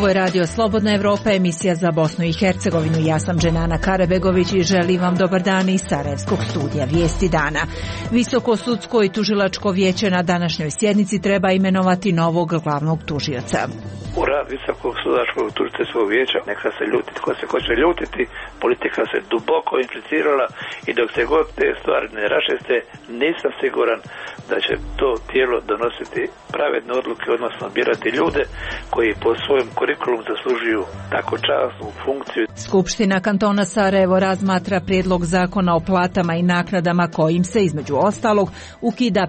Ovo je radio Slobodna Evropa, emisija za Bosnu i Hercegovinu. Ja sam Dženana Karabegović i želim vam dobar dan iz Sarajevskog studija Vijesti dana. Visoko sudsko i tužilačko vijeće na današnjoj sjednici treba imenovati novog glavnog tužioca. U rad Visokog sudačkog tužiteljskog vijeća neka se ljuti tko se hoće ljutiti, politika se duboko implicirala i dok se god te stvari ne raščiste, nisam siguran da će to tijelo donositi pravedne odluke, odnosno birati ljude koji po svojem kurikulumu zaslužuju tako časnu funkciju. Skupština kantona Sarajevo razmatra prijedlog zakona o platama i naknadama kojim se između ostalog ukida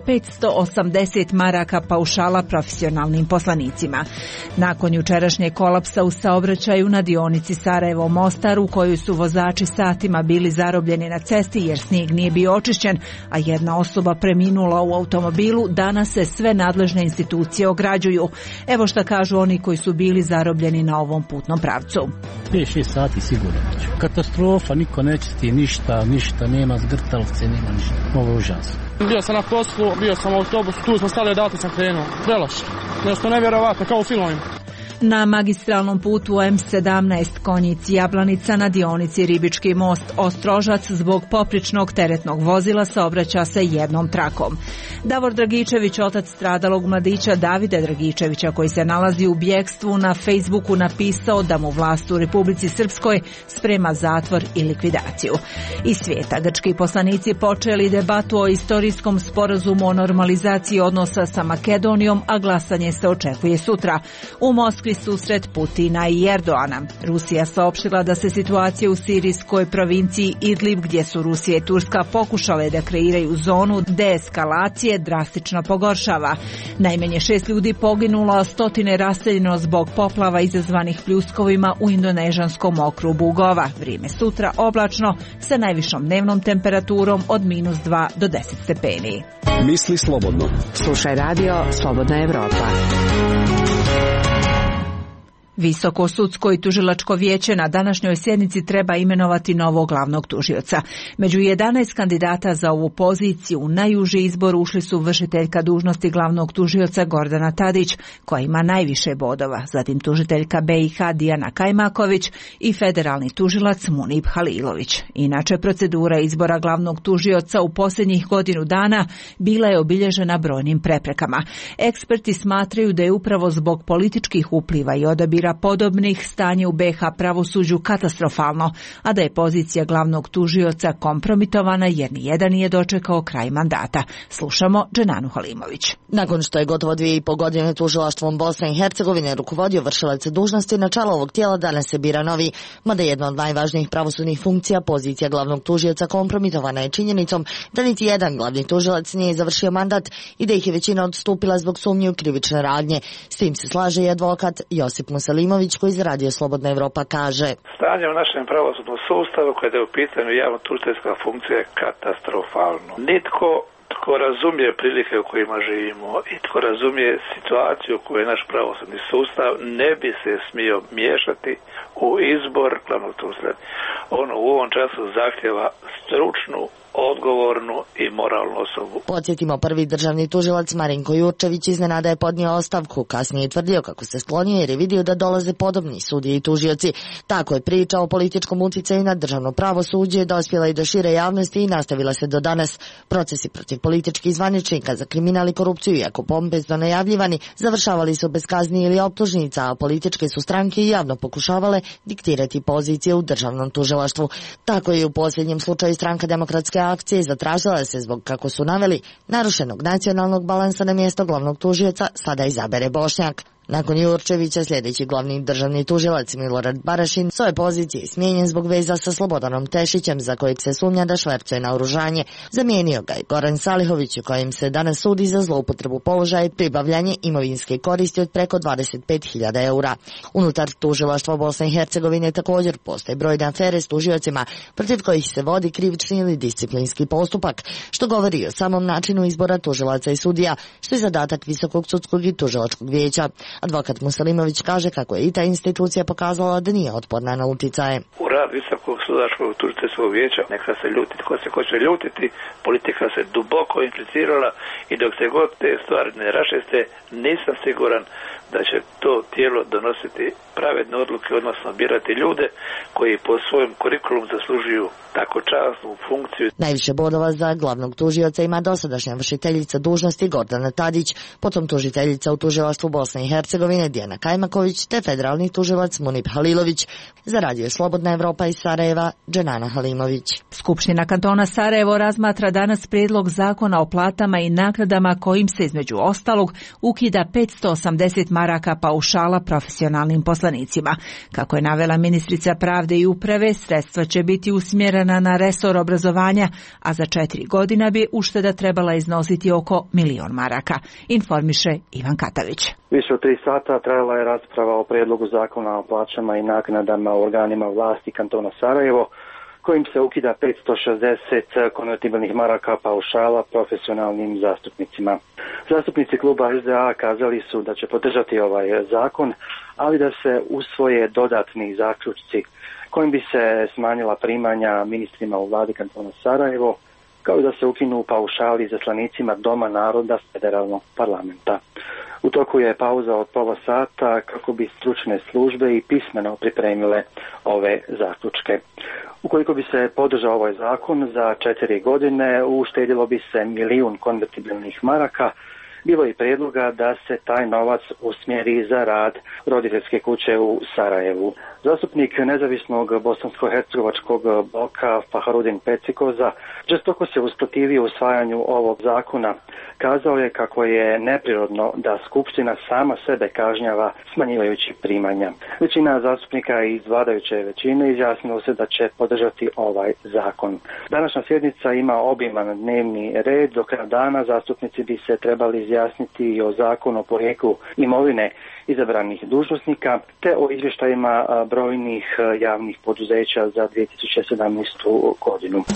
580 maraka paušala profesionalnim poslanicima. Nakon jučerašnjeg kolapsa u saobraćaju na dionici Sarajevo-Mostar u kojoj su vozači satima bili zarobljeni na cesti jer snijeg nije bio očišćen, a jedna osoba preminula u automobilu, danas se sve nadležne institucije ograđuju. Evo šta kažu oni koji su bili zarobljeni na ovom putnom pravcu. 5-6 sati sigurno. Katastrofa, niko neće ti ništa, nema zgrtalovce, nema ništa. Ovo je užasno. Bio sam na poslu, bio sam u autobusu, tu smo stali, odatle sam krenuo. Preloš. Nešto nevjerovatno, kao u filmovima. Na magistralnom putu M17 Konjic-Jablanica na dionici Ribički most Ostrožac zbog popričnog teretnog vozila saobraća se jednom trakom. Davor Dragičević, otac stradalog mladića Davida Dragičevića koji se nalazi u bjegstvu, na Facebooku napisao da mu vlast u Republici Srpskoj sprema zatvor i likvidaciju. Iz svijeta grčki poslanici počeli debatu o istorijskom sporazumu o normalizaciji odnosa sa Makedonijom, a glasanje se očekuje sutra. U Moskvi susret Putina i Erdoana. Rusija saopštila da se situacija u sirijskoj provinciji Idlib, gdje su Rusija i Turska pokušale da kreiraju zonu deeskalacije, drastično pogoršava. Najmanje 6 ljudi poginulo, a stotine raseljeno zbog poplava izazvanih pljuskovima u indonežanskom okrugu Gova. Vrijeme sutra oblačno sa najvišom dnevnom temperaturom od -2 do 10 stepeni. Misli slobodno. Slušaj radio Slobodna Evropa. Visoko sudsko i tužilačko vijeće na današnjoj sjednici treba imenovati novog glavnog tužioca. Među 11 kandidata za ovu poziciju u najuži izbor ušli su vršiteljka dužnosti glavnog tužioca Gordana Tadić, koja ima najviše bodova, zatim tužiteljka BiH Dijana Kajmaković i federalni tužilac Munib Halilović. Inače, procedura izbora glavnog tužioca u posljednjih godinu dana bila je obilježena brojnim preprekama. Eksperti smatraju da je upravo zbog političkih upliva i odabira podobnih stanje u BiH pravosuđu katastrofalno, a da je pozicija glavnog tužioca kompromitovana jer nijedan nije dočekao kraj mandata. Slušamo Dženanu Halimović. Nakon što je gotovo 2,5 godine tužilaštvom Bosne i Hercegovine rukovodio vršilac dužnosti, na čelo ovog tijela danas se bira novi, mada jedna od najvažnijih pravosudnih funkcija, pozicija glavnog tužioca kompromitovana je činjenicom da niti jedan glavni tužilac nije završio mandat i da ih je većina odstupila zbog sumnje u krivične radnje. S tim se slaže i advokat Josip Musalimović koji za radio Slobodna Evropa kaže: Stanje u našem pravosudnom sustavu kada je u pitanju javno-tužiteljska funkcija je katastrofalno. Nitko tko razumije prilike u kojima živimo i tko razumije situaciju u kojoj je naš pravosudni sustav ne bi se smio miješati u izbor glavnog tužitelja. Ono u ovom času zahtjeva stručnu, odgovornu i moralnu osobu. Podsjetimo, prvi državni tužilac Marinko Jurčević iznenada je podnio ostavku, kasnije je tvrdio kako se sklonio jer je vidio da dolaze podobni sudije i tužioci. Tako je priča o političkom uticaju na državno pravosuđe dospjela i do šire javnosti i nastavila se do danas. Procesi protiv političkih zvaničnika za kriminal i korupciju, iako pompezno najavljivani, završavali su bez kazni ili optužnica, a političke su stranke i javno pokušavale diktirati pozicije u državnom tužilaštvu. Tako je u posljednjem slučaju Stranka demokratske akcije zatražila se zbog, kako su naveli, narušenog nacionalnog balansa na mjesto glavnog tužioca sada izabere Bošnjak. Nakon Jurčevića sljedeći glavni državni tužilac Milorad Barašin s ove pozicije smijenjen zbog veza sa Slobodanom Tešićem za kojeg se sumnja da švercuje naoružanje. Zamijenio ga je Goran Salihović u kojem se danas sudi za zloupotrebu položaja i pribavljanje imovinske koristi od preko 25.000 eura. Unutar tužilaštva Bosne i Hercegovine također postoje brojne afere s tužiocima protiv kojih se vodi krivični ili disciplinski postupak, što govori o samom načinu izbora tužilaca i sudija, što je zadatak Visokog sudskog i tužilačkog vijeća. Advokat Musalimović kaže kako je i ta institucija pokazala da nije otporna na uticaje. U rad Visokog sudačkog tužiteljskog vijeća neka se ljuti tko se hoće ljutiti, politika se duboko implicirala i dok se god te stvari ne raščiste, nisam siguran da će to tijelo donositi pravedne odluke, odnosno birati ljude koji po svojem kurikulum zaslužuju tako časnu funkciju. Najviše bodova za glavnog tužioca ima dosadašnja vršiteljica dužnosti Gordana Tadić, potom tužiteljica u tužilaštvu Bosne i Hercegovine Dijana Kajmaković te federalni tužilac Munip Halilović. Za Radio Slobodna Evropa iz Sarajeva, Dženana Halimović. Skupština kantona Sarajevo razmatra danas prijedlog zakona o platama i naknadama kojim se između ostalog ukida 580 maraka paušala profesionalnim poslanicima. Kako je navela ministrica pravde i uprave, sredstva će biti usmjerena na resor obrazovanja, a za 4 godina bi ušteda trebala iznositi oko 1.000.000 maraka, informiše Ivan Katavić. Više od 3 sata trajala je rasprava o prijedlogu zakona o plaćama i naknadama u organima vlasti kantona Sarajevo, kojim se ukida 560 konvertibilnih maraka paušala profesionalnim zastupnicima. Zastupnici kluba SDA kazali su da će podržati ovaj zakon, ali da se usvoje dodatni zaključci kojim bi se smanjila primanja ministrima u vladi kantona Sarajevo, kao i da se ukinu paušali zaslanicima Doma naroda federalnog parlamenta. U toku je pauza od pola sata kako bi stručne službe i pismeno pripremile ove zaključke. Ukoliko bi se podržao ovaj zakon, za 4 godine uštedilo bi se 1.000.000 konvertibilnih maraka. Bilo je i prijedloga da se taj novac usmjeri za rad roditeljske kuće u Sarajevu. Zastupnik nezavisnog bosansko-hercegovačkog bloka Faharudin Pecikoza žestoko se usprotivio usvajanju ovog zakona. Kazao je kako je neprirodno da Skupština sama sebe kažnjava smanjivajući primanja. Većina zastupnika iz vladajuće većine izjasnilo se da će podržati ovaj zakon. Današnja sjednica ima obiman dnevni red. Do kraja dana zastupnici bi se trebali izjasniti i o zakonu o porijeklu imovine izabranih dužnosnika te o izvještajima brojnih javnih poduzeća za 2017. godinu.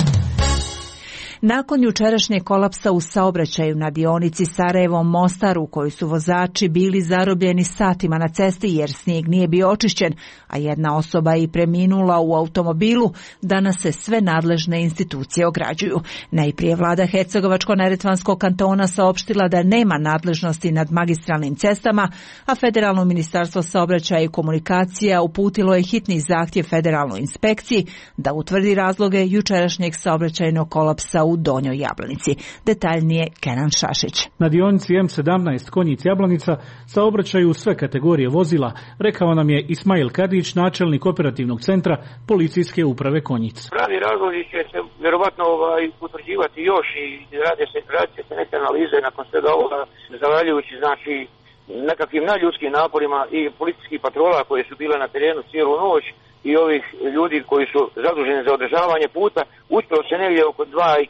Nakon jučerašnjeg kolapsa u saobraćaju na dionici Sarajevo-Mostar u kojoj su vozači bili zarobljeni satima na cesti jer snijeg nije bio očišćen, a jedna osoba je i preminula u automobilu, danas se sve nadležne institucije ograđuju. Najprije vlada Hercegovačko-neretvanskog kantona saopštila da nema nadležnosti nad magistralnim cestama, a Federalno ministarstvo saobraćaja i komunikacija uputilo je hitni zahtjev federalnoj inspekciji da utvrdi razloge jučerašnjeg saobraćajnog kolapsa u Donjoj Jablanici. Detaljnije Kenan Šašić. Na dionici M17 Konjic-Jablanica saobraćaju sve kategorije vozila, rekao nam je Ismail Kadić, načelnik operativnog centra policijske uprave Konjic. Pravi razlozi će se vjerovatno utvrđivati još i radit će se neke analize nakon svega ovoga, zahvaljujući znači nekakvim nadljudskim naporima i policijskih patrola koje su bile na terenu cijelu noć i ovih ljudi koji su zaduženi za održavanje puta, uspjelo se negdje oko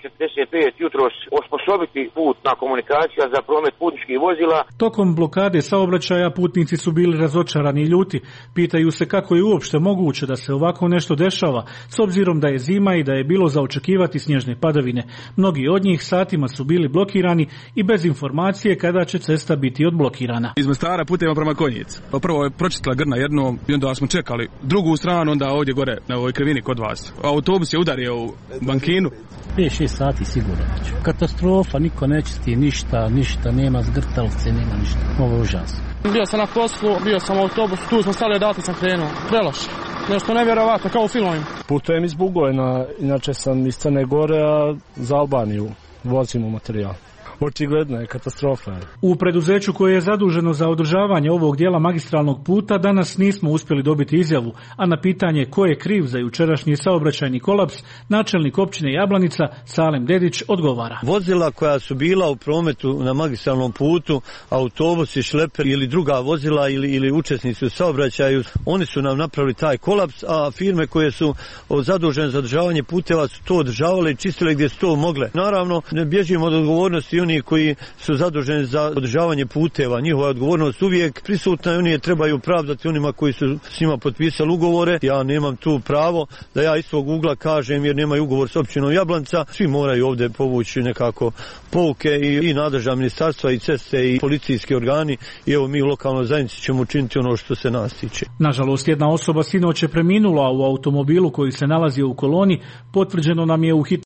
2:45 jutros osposobiti putna komunikacija za promet putničkih vozila. Tokom blokade saobraćaja putnici su bili razočarani i ljuti. Pitaju se kako je uopšte moguće da se ovako nešto dešava, s obzirom da je zima i da je bilo za očekivati snježne padavine. Mnogi od njih satima su bili blokirani i bez informacije kada će cesta biti odblokirana. Iz Mostara putujemo prema Konjic. Prvo je pročistila grna jednom i onda smo čekali drugu stranu, onda ovdje gore na ovoj krivini kod vas. Autobus je udario u bankinu. 5-6 sati sigurno. Katastrofa, niko nečisti ništa, nema zgrtalovce, nema ništa. Ovo je užasno. Bio sam na poslu, bio sam u autobusu, tu smo stali, odatle sam krenuo. Preloš. Nešto nevjerovatno, kao u filmovima. Putujem iz Bugojna, inače sam iz Crne Gore, a za Albaniju vozimo materijal. Očigledno je katastrofa. U preduzeću koje je zaduženo za održavanje ovog dijela magistralnog puta danas nismo uspjeli dobiti izjavu, a na pitanje ko je kriv za jučerašnji saobraćajni kolaps, načelnik općine Jablanica Salem Dedić odgovara. Vozila koja su bila u prometu na magistralnom putu, autobusi, šleper ili druga vozila ili učesnici u saobraćaju, oni su nam napravili taj kolaps, a firme koje su zadužene za održavanje puteva su to održavale i čistile gdje su to mogle. Naravno, ne bježimo od odgovornosti oni koji su zaduženi za održavanje puteva, njihova odgovornost uvijek prisutna i oni je trebaju pravdati onima koji su s njima potpisali ugovore. Ja nemam tu pravo da ja iz svog ugla kažem jer nemaju ugovor s općinom Jablanca. Svi moraju ovdje povući nekako pouke i nadležna ministarstva i ceste i policijski organi i evo mi u lokalnoj zajednici ćemo učiniti ono što se nas tiče. Nažalost, jedna osoba sinoć je preminula u automobilu koji se nalazio u koloni, potvrđeno nam je u hitnoj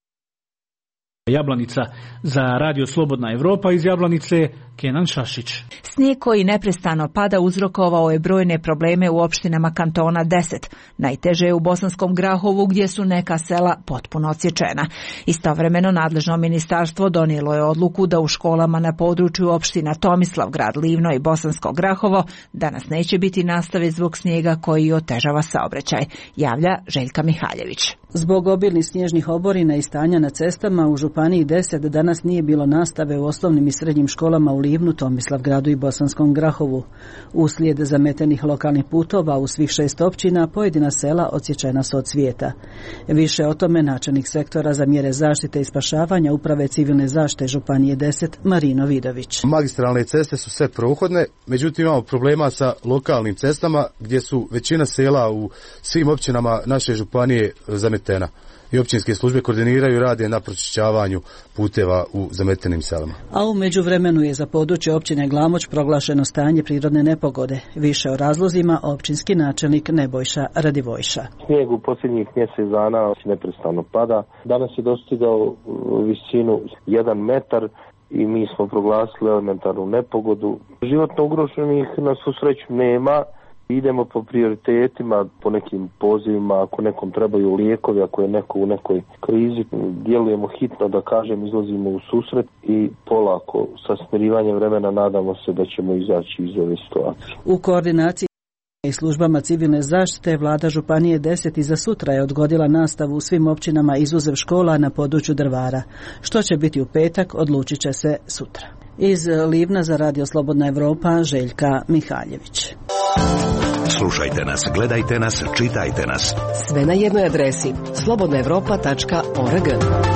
Jablanica. Za Radio Slobodna Evropa iz Jablanice Kenan Šašić. Snijeg koji neprestano pada uzrokovao je brojne probleme u opštinama kantona 10. Najteže je u Bosanskom Grahovu gdje su neka sela potpuno odsječena. Istovremeno nadležno ministarstvo donijelo je odluku da u školama na području opština Tomislavgrad, Livno i Bosansko Grahovo danas neće biti nastave zbog snijega koji otežava saobraćaj, javlja Željka Mihaljević. Zbog obilnih snježnih oborina i stanja na cestama u Županiji 10 danas nije bilo nastave u osnovnim i srednjim školama u Livnu, Tomislavgradu i Bosanskom Grahovu. Uslijed zametenih lokalnih putova u svih 6 općina pojedina sela odsječena su od svijeta. Više o tome načelnik sektora za mjere zaštite i spašavanja Uprave civilne zaštite Županije 10 Marino Vidović. Magistralne ceste su sve prohodne, međutim imamo problema sa lokalnim cestama gdje su većina sela u svim općinama naše županije zametena. I općinske službe koordiniraju i rade na pročišćavanju puteva u zametenim selama. A u međuvremenu je za područje općine Glamoč proglašeno stanje prirodne nepogode. Više o razlozima općinski načelnik Nebojša Radivojša. Snijeg u posljednjih mjesec dana neprestano pada. Danas je dostigao visinu 1 metar i mi smo proglasili elementarnu nepogodu. Životno ugroženih na svu sreću nema. Idemo po prioritetima, po nekim pozivima, ako nekom trebaju lijekovi, ako je neko u nekoj krizi, djelujemo hitno, da kažem, izlazimo u susret i polako sa smirivanjem vremena nadamo se da ćemo izaći iz ove situacije. U koordinaciji i službama civilne zaštite vlada Županije 10 i za sutra je odgodila nastavu u svim općinama izuzev škola na području Drvara. Što će biti u petak, odlučit će se sutra. Iz Livna za Radio Slobodna Evropa, Željka Mihaljević. Slušajte nas, gledajte nas, čitajte nas. Sve na jednoj adresi slobodnaevropa.org.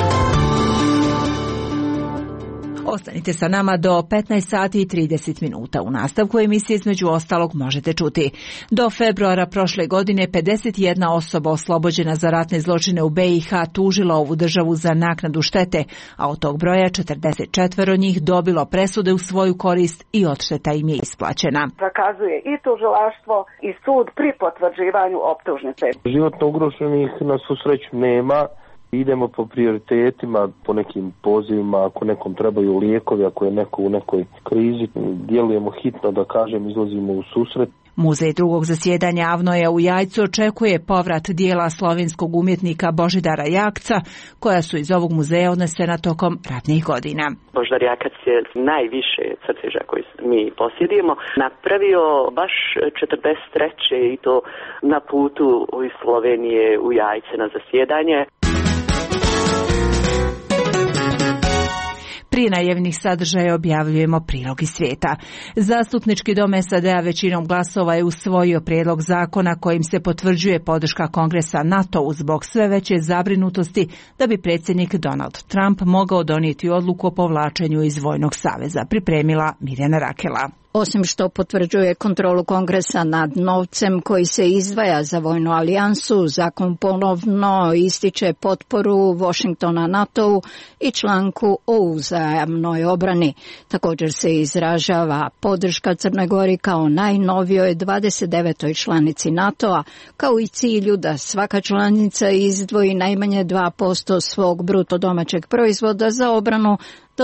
Ostanite sa nama do 15 sati i 30 minuta. U nastavku emisije između ostalog možete čuti. Do februara prošle godine 51 osoba oslobođena za ratne zločine u BiH tužila ovu državu za naknadu štete, a od tog broja 44 njih dobilo presude u svoju korist i odšteta im je isplaćena. Zakazuje i tužilaštvo i sud pri potvrđivanju optužnice. Životno ugroženih na svu sreću nema. Idemo po prioritetima, po nekim pozivima, ako nekom trebaju lijekovi, ako je neko u nekoj krizi, djelujemo hitno, da kažem, izlazimo u susret. Muzej drugog zasjedanja Avnoja u Jajcu očekuje povrat dijela slovenskog umjetnika Božidara Jakca, koja su iz ovog muzeja odnesena tokom ratnih godina. Božidar Jakac je najviše crteža koji mi posjedujemo napravio baš 43. i to na putu iz Slovenije u Jajce na zasjedanje. Prije najavljenih sadržaja objavljujemo prilog iz svijeta. Zastupnički dom SAD-a većinom glasova je usvojio prijedlog zakona kojim se potvrđuje podrška Kongresa NATO-u zbog sve veće zabrinutosti da bi predsjednik Donald Trump mogao donijeti odluku o povlačenju iz vojnog saveza, pripremila Mirjana Rakela. Osim što potvrđuje kontrolu Kongresa nad novcem koji se izdvaja za vojnu alijansu, zakon ponovno ističe potporu Washingtona NATO-u i članku o uzajamnoj obrani. Također se izražava podrška Crnoj Gori kao najnovijoj 29. članici NATO-a, kao i cilju da svaka članica izdvoji najmanje 2% svog bruto domaćeg proizvoda za obranu do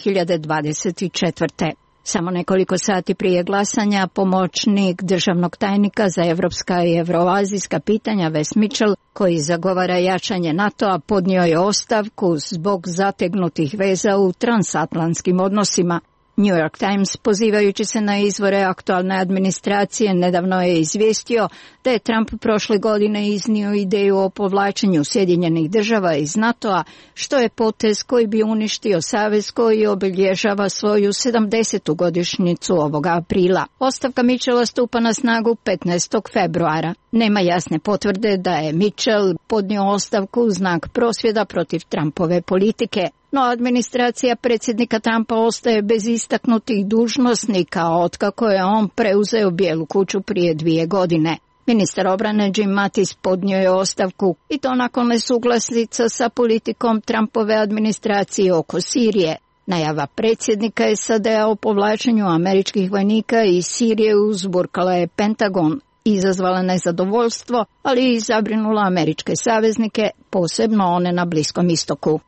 2024. Samo nekoliko sati prije glasanja pomoćnik državnog tajnika za evropska i evroazijska pitanja Wes Mitchell, koji zagovara jačanje NATO-a, podnio je ostavku zbog zategnutih veza u transatlantskim odnosima. New York Times, pozivajući se na izvore aktualne administracije, nedavno je izvijestio da je Trump prošle godine iznio ideju o povlačenju Sjedinjenih država iz NATO-a, što je potez koji bi uništio savez koji obilježava svoju 70. godišnjicu ovoga aprila. Ostavka Mitchella stupa na snagu 15. februara. Nema jasne potvrde da je Mitchell podnio ostavku u znak prosvjeda protiv Trumpove politike. No administracija predsjednika Trumpa ostaje bez istaknutih dužnosnika otkako je on preuzeo Bijelu kuću prije 2 godine. Ministar obrane Jim Mattis podnio je ostavku i to nakon nesuglasica sa politikom Trumpove administracije oko Sirije. Najava predsjednika SAD-a o povlačenju američkih vojnika iz Sirije uzburkala je Pentagon, izazvala nezadovoljstvo, ali i zabrinula američke saveznike, posebno one na Bliskom istoku.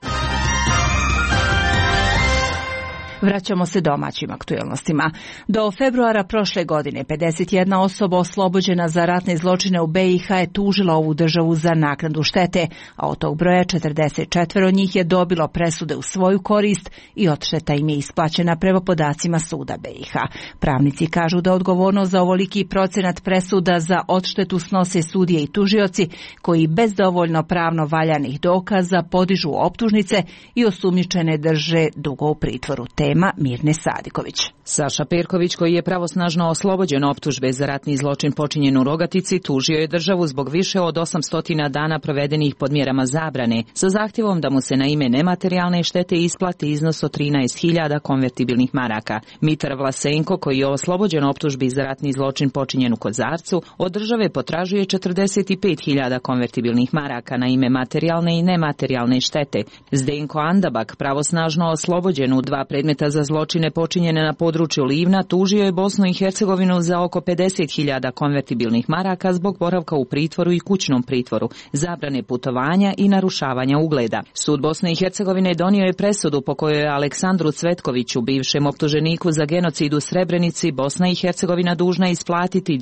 Vraćamo se domaćim aktuelnostima. Do februara prošle godine 51 osoba oslobođena za ratne zločine u BiH je tužila ovu državu za naknadu štete, a od tog broja 44 njih je dobilo presude u svoju korist i odšteta im je isplaćena prema podacima suda BiH. Pravnici kažu da odgovornost za ovoliki procenat presuda za odštetu snose sudije i tužioci koji bez dovoljno pravno valjanih dokaza podižu optužnice i osumnjičene drže dugo u pritvoru. Tema Mirne Sadiković. Saša Perković, koji je pravosnažno oslobođen optužbe za ratni zločin počinjen u Rogatici, tužio je državu zbog više od 800 dana provedenih pod mjerama zabrane, sa zahtjevom da mu se na ime nematerijalne štete isplati iznos od 13.000 konvertibilnih maraka. Mitar Vlasenko, koji je oslobođen optužbi za ratni zločin počinjen u Kozarcu, od države potražuje 45.000 konvertibilnih maraka na ime materijalne i nematerijalne štete. Zdenko Andabak, pravosnažno oslobođen u 2 predmeta za zločine počinjene na području Livna, tužio je Bosnu i Hercegovinu za oko 50.000 konvertibilnih maraka zbog boravka u pritvoru i kućnom pritvoru, zabrane putovanja i narušavanja ugleda. Sud Bosne i Hercegovine donio je presudu po kojoj je Aleksandru Cvetkoviću, bivšem optuženiku za genocid u Srebrenici, Bosna i Hercegovina dužna isplatiti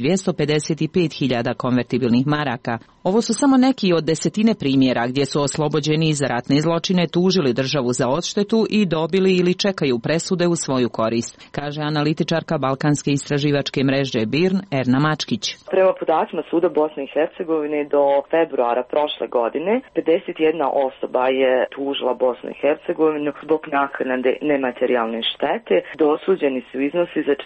255.000 konvertibilnih maraka. Ovo su samo neki od desetine primjera gdje su oslobođeni za ratne zločine tužili državu za odštetu i dobili ili čekaju presude u svoju korist, kaže analitičarka Balkanske istraživačke mreže BIRN Erna Mačkić. Prema podacima Suda Bosne i Hercegovine do februara prošle godine 51 osoba je tužila Bosnu i Hercegovinu zbog naknade nematerijalne štete. Dosuđeni su iznosi za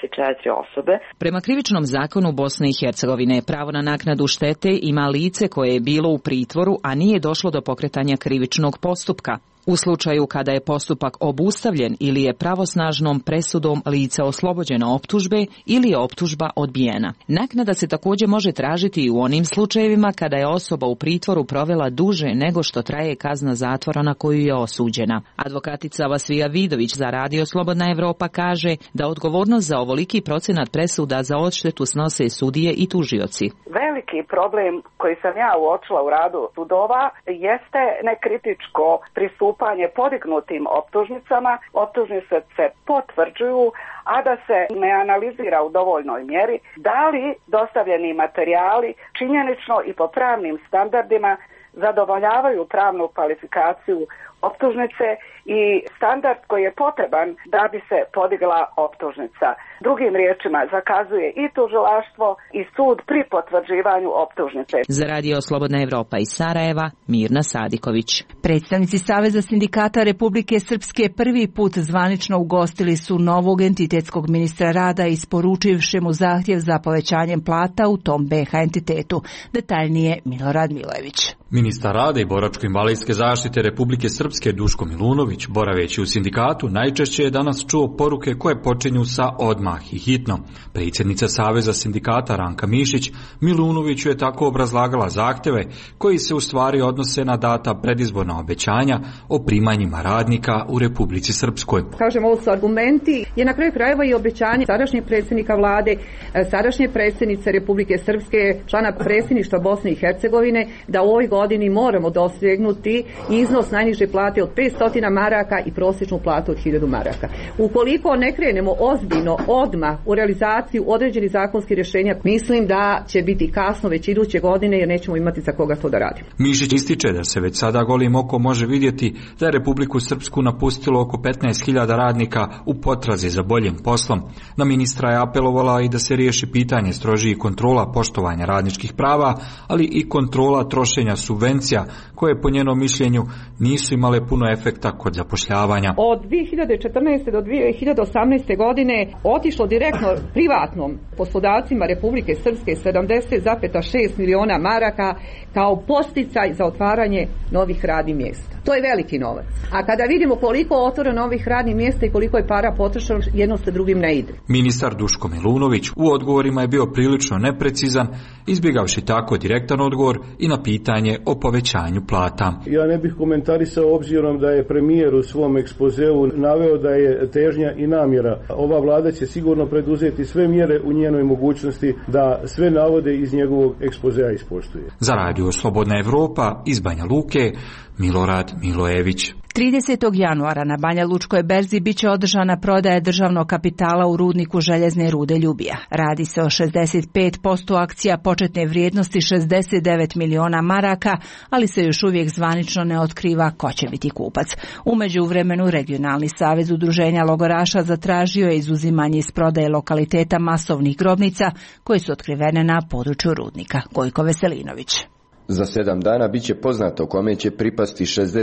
44 osobe. Prema krivičnom zakonu Bosne i Hercegovine pravo na naknadu štete ima lice koje je bilo u pritvoru, a nije došlo do pokretanja krivičnog postupka. U slučaju kada je postupak obustavljen ili je pravosnažnom presudom lice oslobođeno optužbe ili je optužba odbijena. Naknada se također može tražiti i u onim slučajevima kada je osoba u pritvoru provela duže nego što traje kazna zatvora na koju je osuđena. Advokatica Vasvija Vidović za Radio Slobodna Evropa kaže da odgovornost za ovoliki procenat presuda za odštetu snose sudije i tužioci. Veliki problem koji sam ja uočila u radu sudova jeste nekritičko pristupanje podignutim optužnicama. Optužnice se potvrđuju, a da se ne analizira u dovoljnoj mjeri da li dostavljeni materijali činjenično i po pravnim standardima zadovoljavaju pravnu kvalifikaciju optužnice i standard koji je potreban da bi se podigla optužnica. Drugim riječima, zakazuje i tužilaštvo i sud pri potvrđivanju optužnice. Za Radio Slobodna Evropa iz Sarajeva, Mirna Sadiković. Predstavnici Saveza sindikata Republike Srpske prvi put zvanično ugostili su novog entitetskog ministra rada isporučivši mu zahtjev za povećanjem plata u tom BiH entitetu. Detaljnije Milorad Milojević. Ministar rada i boračko-invalidske zaštite Republike Srpske Duško Milunović, boraveći u sindikatu, najčešće je danas čuo poruke koje počinju sa odmah i hitno. Predsjednica Saveza sindikata Ranka Mišić Milunoviću je tako obrazlagala zahtjeve koji se u stvari odnose na data predizborna obećanja o primanjima radnika u Republici Srpskoj. Kažem, ovo su argumenti, je na kraju krajeva i obećanje sadašnjeg predsjednika vlade, sadašnje predsjednice Republike Srpske, člana predsjedništva Bosne i Hercegovine, da u ovoj godini moramo dosegnuti iznos najniže plate od 500 maraka i prosječnu platu od 1000 maraka. Ukoliko ne krenemo ozbiljno odmah u realizaciju određenih zakonskih rješenja, mislim da će biti kasno već iduće godine jer nećemo imati za koga to da radimo. Mišić ističe da se već sada golim okom može vidjeti da je Republiku Srpsku napustilo oko 15.000 radnika u potrazi za boljim poslom. Na ministra je apelovala i da se riješi pitanje strožijih kontrola poštovanja radničkih prava, ali i kontrola trošenja subvencija koje po njenom mišljenju nisu imale puno efekta kod zapošljavanja. Od 2014. do 2018. godine otišlo direktno privatnom poslodavcima Republike Srpske 70,6 miliona maraka kao posticaj za otvaranje novih radnih mjesta. To je veliki novac. A kada vidimo koliko je otvoreno novih radnih mjesta i koliko je para potrošeno, jedno sa drugim ne ide. Ministar Duško Milunović u odgovorima je bio prilično neprecizan, izbjegavši tako direktan odgovor i na pitanje o povećanju plata. Ja ne bih komentarisao obzirom da je premijer u svom ekspozeu naveo da je težnja i namjera. Ova vlada će sigurno preduzeti sve mjere u njenoj mogućnosti da sve navode iz njegovog ekspozea ispoštuje. Za Radio Slobodna Evropa iz Banja Luke, Milorad Milojević. 30. januara na Banja Lučkoj berzi biće održana prodaja državnog kapitala u rudniku željezne rude Ljubija. Radi se o 65% akcija početne vrijednosti 69 miliona maraka, ali se još uvijek zvanično ne otkriva ko će biti kupac. U međuvremenu Regionalni savez udruženja logoraša zatražio je izuzimanje iz prodaje lokaliteta masovnih grobnica koje su otkrivene na području rudnika. Gojko Veselinović. Za 7 dana biće poznato kome će pripasti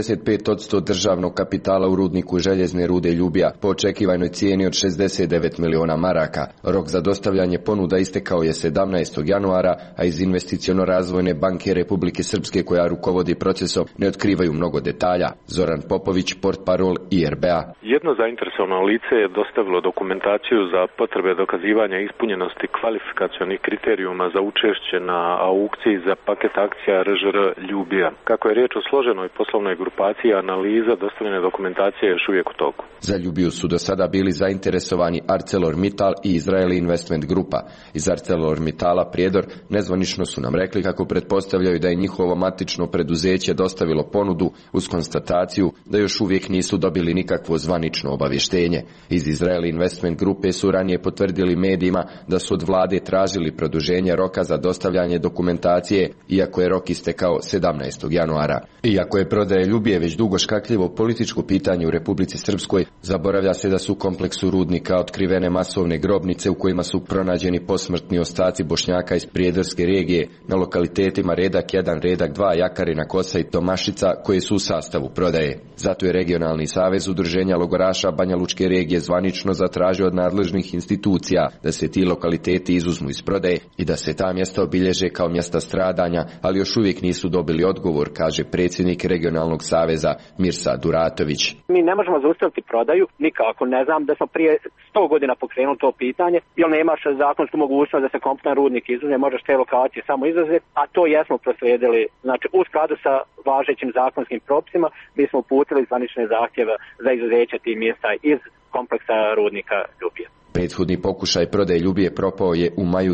65% državnog kapitala u rudniku željezne rude Ljubija po očekivanoj cijeni od 69 miliona maraka. Rok za dostavljanje ponuda istekao je 17. januara, a iz Investiciono-razvojne banke Republike Srpske koja rukovodi procesom ne otkrivaju mnogo detalja. Zoran Popović, portparol IRB-a. Jedno zainteresovano lice je dostavilo dokumentaciju za potrebe dokazivanja ispunjenosti kvalifikacionih kriterijuma za učešće na aukciji za paket akcija RŽR Ljubija. Kako je riječ o složenoj poslovnoj grupaciji, analiza dostavljene dokumentacije je još uvijek u toku. Za Ljubiju su do sada bili zainteresovani ArcelorMittal i Israeli Investment Grupa. Iz ArcelorMittala Prijedor nezvanično su nam rekli kako pretpostavljaju da je njihovo matično preduzeće dostavilo ponudu uz konstataciju da još uvijek nisu dobili nikakvo zvanično obavještenje. Iz Israeli Investment Grupe su ranije potvrdili medijima da su od vlade tražili produženje roka za dostavljanje dokumentacije, iako je rok istekao 17. januara. Iako je prodaja Ljubije već dugo škakljivo političko pitanje u Republici Srpskoj, zaboravlja se da su u kompleksu rudnika otkrivene masovne grobnice u kojima su pronađeni posmrtni ostaci Bošnjaka iz Prijedorske regije na lokalitetima Redak 1, Redak 2, Jakarina Kosa i Tomašica koje su u sastavu prodaje. Zato je Regionalni savez udruženja logoraša Banja Lučke regije zvanično zatražio od nadležnih institucija da se ti lokaliteti izuzmu iz prodaje i da se ta mjesta obilježe kao mjesta stradanja, ali još uvijek nisu dobili odgovor, kaže predsjednik Regionalnog saveza Mirsad Duratović. Mi ne možemo zaustaviti prodaju nikako. Ne znam da smo prije 100 godina pokrenuli to pitanje, jer nemaš zakonsku mogućnost da se kompletan rudnik izuzme, možeš te lokacije samo izuzeti, a to jesmo proslijedili. Znači, u skladu sa važećim zakonskim propisima, mi smo uputili zvanične zahtjeve za izuzeće tih mjesta iz kompleksa rudnika Ljubija. Prethodni pokušaj prodaje Ljubije propao je u maju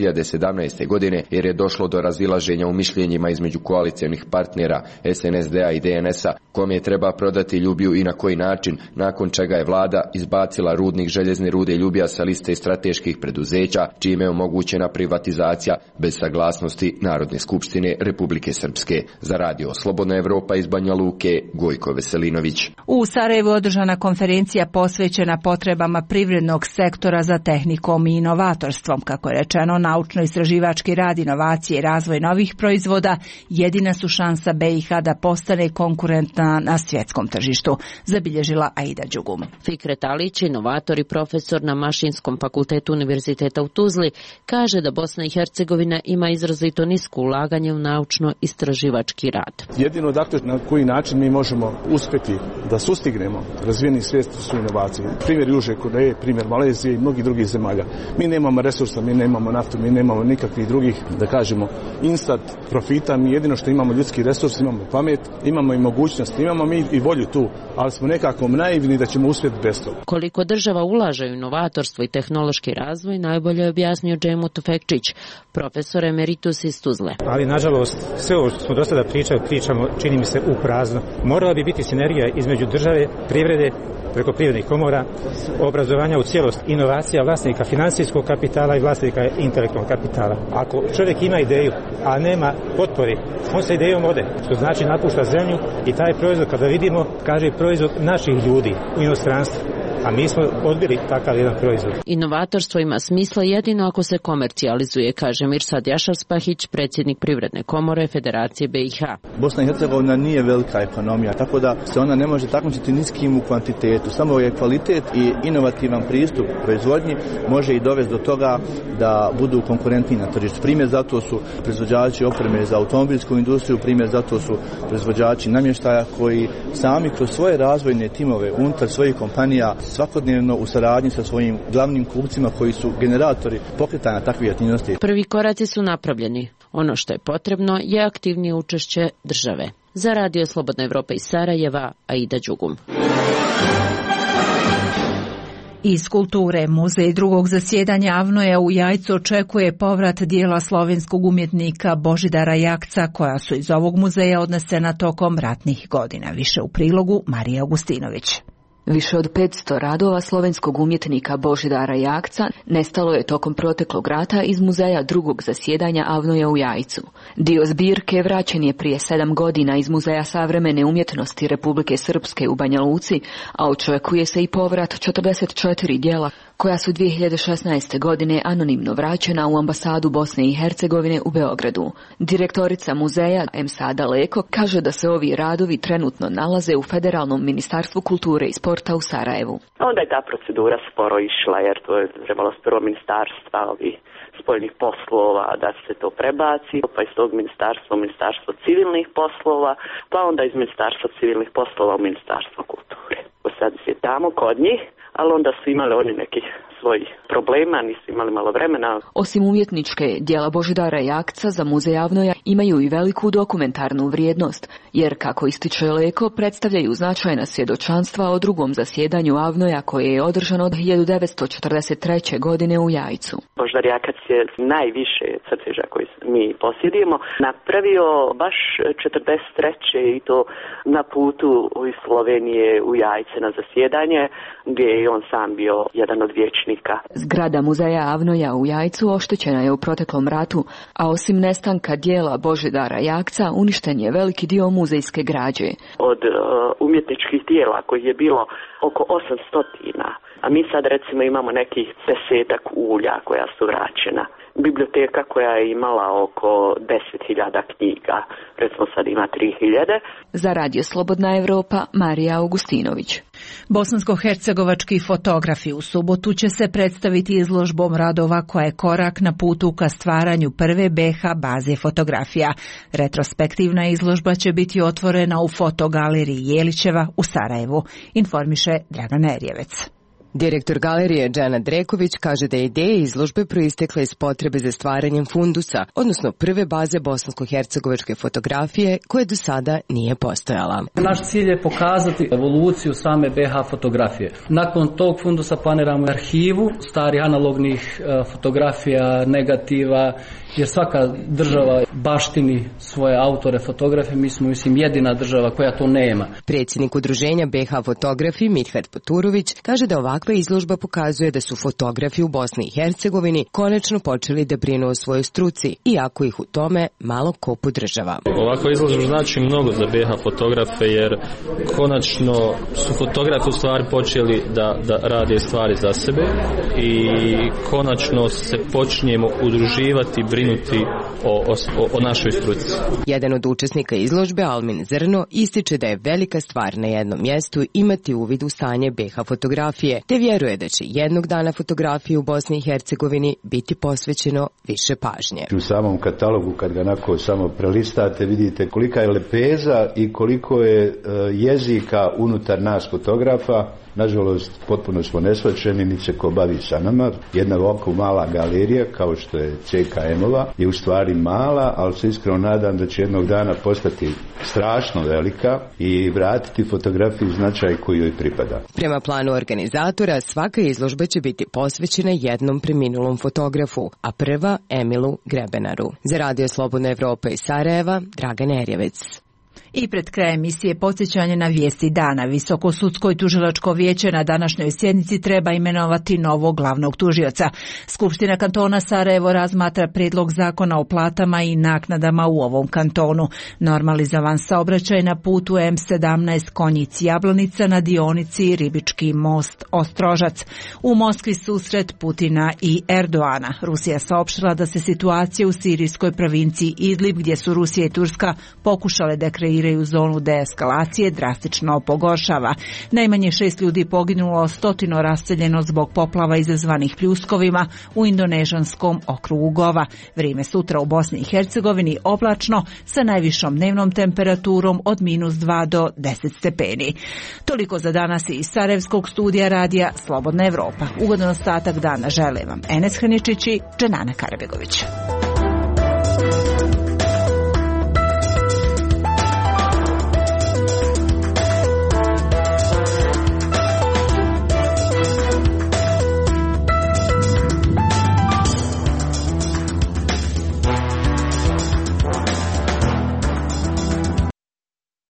2017. godine jer je došlo do razilaženja u mišljenjima između koalicijonih partnera SNSD-a i DNS-a kome treba prodati Ljubiju i na koji način, nakon čega je vlada izbacila rudnik željezne rude Ljubija sa liste strateških preduzeća, čime je omogućena privatizacija bez saglasnosti Narodne skupštine Republike Srpske. Za Radio Slobodna Evropa iz Banja Luke, Gojko Veselinović. U Sarajevu održana konferencija posvećena potrebama privrednog sektora za tehnikom i inovatorstvom. Kako je rečeno, naučno-istraživački rad, inovacije i razvoj novih proizvoda jedina su šansa BiH da postane konkurentna na svjetskom tržištu, zabilježila Aida Đugum. Fikret Alić, inovator i profesor na Mašinskom fakultetu Univerziteta u Tuzli, kaže da Bosna i Hercegovina ima izrazito nisko ulaganje u naučno-istraživački rad. Jedino dakle na koji način mi možemo uspjeti da sustignemo razvijeni svijet su inovacije. Primjer Južne Koreje, primjer Malezije i mnogih drugih zemalja. Mi nemamo resursa, mi nemamo naftu, mi nemamo nikakvih drugih, da kažemo, instant profita, mi jedino što imamo ljudski resurs, imamo pamet, imamo i mogućnost, imamo mi i volju tu, ali smo nekako naivni da ćemo uspjeti bez toga. Koliko država ulaže u inovatorstvo i tehnološki razvoj, najbolje je objasnio Džemo Tufekčić, profesor emeritus iz Tuzle. Ali nažalost, sve ovo što smo do sada pričamo, čini mi se u prazno. Morala bi biti sinergija između države, privrede, preko privrednih komora, obrazovanja u cijelost, inovacija vlasnika financijskog kapitala i vlasnika intelektualnog kapitala. Ako čovjek ima ideju, a nema potpore, on sa idejom ode, što znači napušta zemlju i taj proizvod kada vidimo, kaže proizvod naših ljudi u inostranstvu. a mi smo odbili takav jedan proizvod. Inovatorstvo ima smisla jedino ako se komercijalizuje, kaže Mirsad Jašarspahić, predsjednik Privredne komore Federacije BiH. Bosna i Hercegovina nije velika ekonomija, tako da se ona ne može takmičiti ni s kim u kvantitetu. Samo je kvalitet i inovativan pristup proizvodnji može i dovesti do toga da budu konkurentni na tržištu. Primjer za to su proizvođači opreme za automobilsku industriju, primjer za to su proizvođači namještaja koji sami kroz svoje razvojne timove unutar svojih kompanija svakodnevno u saradnji sa svojim glavnim kupcima koji su generatori pokretanja takvih aktivnosti. Prvi koraci su napravljeni. Ono što je potrebno je aktivnije učešće države. Za Radio Slobodna Evropa iz Sarajeva, Aida Đugum. Iz kulture, muzej drugog zasjedanja Avnoja u Jajcu očekuje povrat dijela slovenskog umjetnika Božidara Jakca, koja su iz ovog muzeja odnesena tokom ratnih godina. Više u prilogu Marija Augustinović. Više od 500 radova slovenskog umjetnika Božidara Jakca nestalo je tokom proteklog rata iz muzeja drugog zasjedanja Avnoja u Jajcu. Dio zbirke vraćen je prije 7 godina iz Muzeja savremene umjetnosti Republike Srpske u Banja Luci, a očekuje se i povrat 44 djela koja su 2016. godine anonimno vraćena u ambasadu Bosne i Hercegovine u Beogradu. Direktorica muzeja Emsada Leko kaže da se ovi radovi trenutno nalaze u Federalnom ministarstvu kulture i sporta u Sarajevu. Onda je ta procedura sporo išla jer to je trebalo s prvo ministarstva spoljnih poslova da se to prebaci, pa iz tog ministarstva u Ministarstvo civilnih poslova, pa onda iz Ministarstva civilnih poslova u Ministarstvo kulture. Sad je tamo kod njih, ali onda su imali oni nekih svojih problema, nisu imali malo vremena. Osim umjetničke, djela Božidara Jakca za muzej Avnoja imaju i veliku dokumentarnu vrijednost, jer, kako ističe Leko, predstavljaju značajna svjedočanstva o drugom zasjedanju Avnoja koje je održano od 1943. godine u Jajcu. Božidar Jakac je najviše crteža koji mi posjedujemo napravio baš 43. i to na putu iz Slovenije u Jajce na zasjedanje, gdje je on sam bio jedan od vječnika. Zgrada muzeja Avnoja u Jajcu oštećena je u proteklom ratu, a osim nestanka dijela Božidara Jakca uništen je veliki dio muzejske građe. Od umjetničkih dijela koji je bilo oko 800, a mi sad recimo imamo nekih 10 ulja koja su vraćena. Biblioteka koja je imala oko 10.000 knjiga, recimo sad ima 3.000. Za Radio Slobodna Evropa, Marija Augustinović. Bosansko-hercegovački fotografi u subotu će se predstaviti izložbom radova koja je korak na putu ka stvaranju prve BH baze fotografija. Retrospektivna izložba će biti otvorena u fotogaleriji Jelićeva u Sarajevu, informiše Dragana Erjevec. Direktor galerije Džana Dreković kaže da je ideja izložbe proistekla iz potrebe za stvaranjem fundusa, odnosno prve baze bosansko-hercegovačke fotografije koje do sada nije postojala. Naš cilj je pokazati evoluciju same BH fotografije. Nakon tog fundusa planiramo arhivu starih analognih fotografija, negativa, jer svaka država baštini svoje autore fotografije, mi smo jedina država koja to nema. Predsjednik udruženja BH fotografi Mithat Poturović kaže da ovakva izložba pokazuje da su fotografi u Bosni i Hercegovini konačno počeli da brinu o svojoj struci, iako ih u tome malo ko podržava. Ovakva izložba znači mnogo za BH fotografe jer konačno su fotografi u stvari počeli da rade stvari za sebe i konačno se počinjemo udruživati, brinuti o našoj struci. Jedan od učesnika izložbe, Almin Zrno, ističe da je velika stvar na jednom mjestu imati uvid u stanje BH fotografije, te vjeruje da će jednog dana fotografije u Bosni i Hercegovini biti posvećeno više pažnje. U samom katalogu, kad ga onako samo prelistate, vidite kolika je lepeza i koliko je jezika unutar nas fotografa. Nažalost, potpuno smo nesvačeni, niti se ko bavi sa nama. Jedna ovako mala galerija, kao što je CKM-ova, je u stvari mala, ali se iskreno nadam da će jednog dana postati strašno velika i vratiti fotografiju značaj koji joj pripada. Prema planu organizatora, svaka izložba će biti posvećena jednom preminulom fotografu, a prva Emilu Grebenaru. Za Radio Slobodna Evropa iz Sarajeva, Dragan Erjevec. I pred krajem emisije podsjećanje na vijesti dana. Visoko sudsko i tužilačko vijeće na današnjoj sjednici treba imenovati novog glavnog tužioca. Skupština kantona Sarajevo razmatra prijedlog zakona o platama i naknadama u ovom kantonu. Normalizovan saobraćaj na putu M17 Konjic-Jablanica na dionici Ribički most Ostrožac. U Moskvi susret Putina i Erdoana. Rusija saopštila da se situacija u sirijskoj provinciji Idlib, gdje su Rusija i Turska pokušale da kreiraju zonu deeskalacije, drastično pogoršava. Najmanje 6 ljudi poginulo, 100 raseljeno zbog poplava izazvanih pljuskovima u indonežanskom okrugu Gova. Vrijeme sutra u Bosni i Hercegovini oblačno sa najvišom dnevnom temperaturom od -2 do 10 stepeni. Toliko za danas iz Sarajevskog studija radija Slobodna Evropa. Ugodan ostatak dana žele vam Enes Haničić i Dženana Karabegović.